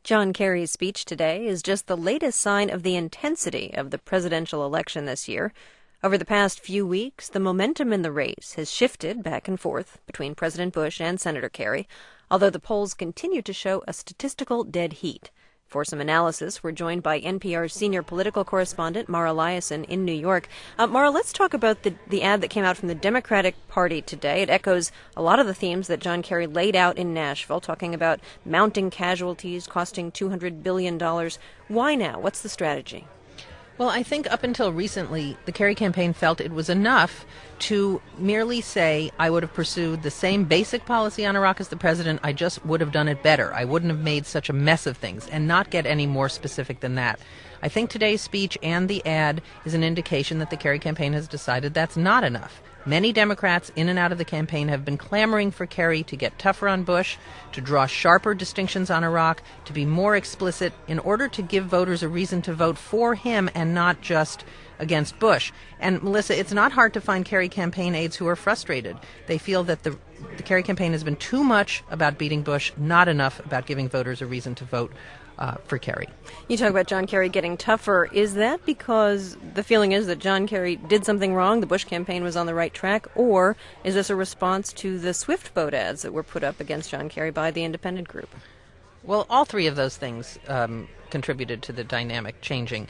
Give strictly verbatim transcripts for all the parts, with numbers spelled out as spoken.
John Kerry's speech today is just the latest sign of the intensity of the presidential election this year. Over the past few weeks, the momentum in the race has shifted back and forth between President Bush and Senator Kerry, although the polls continue to show a statistical dead heat. For some analysis, we're joined by N P R's senior political correspondent, Mara Liasson, in New York. Uh, Mara, let's talk about the, the ad that came out from the Democratic Party today. It echoes a lot of the themes that John Kerry laid out in Nashville, talking about mounting casualties costing two hundred billion dollars. Why now? What's the strategy? Well, I think up until recently, the Kerry campaign felt it was enough to merely say, I would have pursued the same basic policy on Iraq as the president, I just would have done it better. I wouldn't have made such a mess of things, and not get any more specific than that. I think today's speech and the ad is an indication that the Kerry campaign has decided that's not enough. Many Democrats in and out of the campaign have been clamoring for Kerry to get tougher on Bush, to draw sharper distinctions on Iraq, to be more explicit in order to give voters a reason to vote for him and not just against Bush. And, Melissa, it's not hard to find Kerry campaign aides who are frustrated. They feel that the, the Kerry campaign has been too much about beating Bush, not enough about giving voters a reason to vote Uh, for Kerry. You talk about John Kerry getting tougher. Is that because the feeling is that John Kerry did something wrong, the Bush campaign was on the right track, or is this a response to the Swift boat ads that were put up against John Kerry by the independent group? Well, all three of those things um, contributed to the dynamic changing.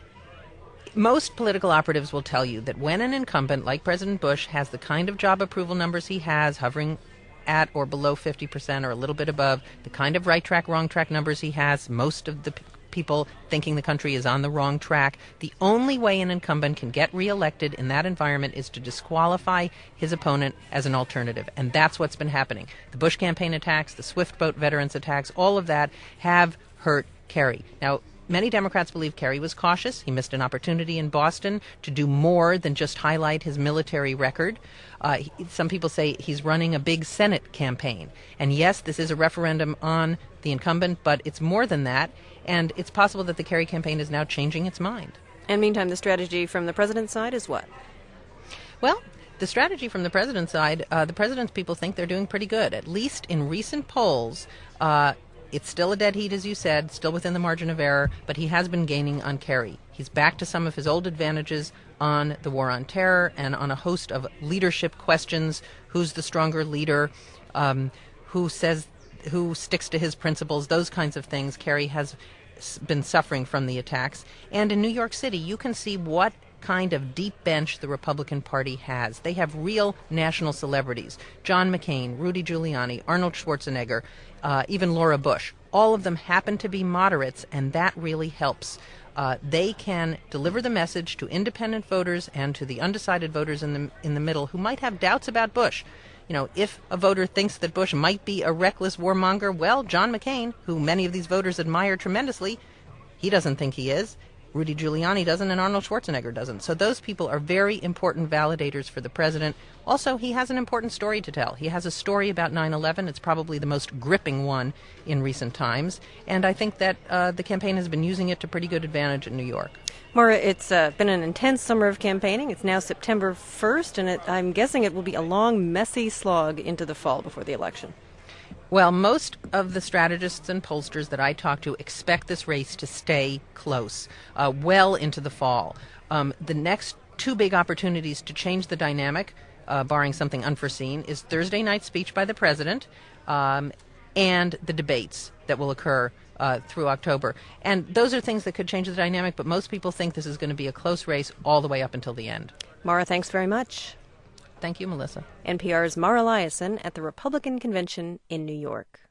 Most political operatives will tell you that when an incumbent like President Bush has the kind of job approval numbers he has, hovering at or below fifty percent or a little bit above, the kind of right track, wrong track numbers he has, most of the p- people thinking the country is on the wrong track, the only way an incumbent can get reelected in that environment is to disqualify his opponent as an alternative. And that's what's been happening. The Bush campaign attacks, the Swift boat veterans attacks, all of that have hurt Kerry. Now, many Democrats believe Kerry was cautious. He missed an opportunity in Boston to do more than just highlight his military record. Uh, he, some people say he's running a big Senate campaign. And yes, this is a referendum on the incumbent, but it's more than that. And it's possible that the Kerry campaign is now changing its mind. And meantime, the strategy from the president's side is what? Well, the strategy from the president's side, uh, the president's people think they're doing pretty good. At least in recent polls, uh, it's still a dead heat, as you said, still within the margin of error, but he has been gaining on Kerry. He's back to some of his old advantages on the war on terror and on a host of leadership questions. Who's the stronger leader? Um, who says, who sticks to his principles? Those kinds of things. Kerry has been suffering from the attacks. And in New York City, you can see what kind of deep bench the Republican Party has. They have real national celebrities. John McCain, Rudy Giuliani, Arnold Schwarzenegger, uh, even Laura Bush. All of them happen to be moderates, and that really helps. Uh, they can deliver the message to independent voters and to the undecided voters in the in the middle who might have doubts about Bush. You know, if a voter thinks that Bush might be a reckless warmonger, well, John McCain, who many of these voters admire tremendously, he doesn't think he is. Rudy Giuliani doesn't, and Arnold Schwarzenegger doesn't. So those people are very important validators for the president. Also, he has an important story to tell. He has a story about nine eleven. It's probably the most gripping one in recent times. And I think that uh, the campaign has been using it to pretty good advantage in New York. Maura, it's uh, been an intense summer of campaigning. It's now September first, and it, I'm guessing it will be a long, messy slog into the fall before the election. Well, most of the strategists and pollsters that I talk to expect this race to stay close, uh, well into the fall. Um, the next two big opportunities to change the dynamic, uh, barring something unforeseen, is Thursday night's speech by the president um, and the debates that will occur uh, through October. And those are things that could change the dynamic, but most people think this is going to be a close race all the way up until the end. Mara, thanks very much. Thank you, Melissa. N P R's Mara Liasson at the Republican Convention in New York.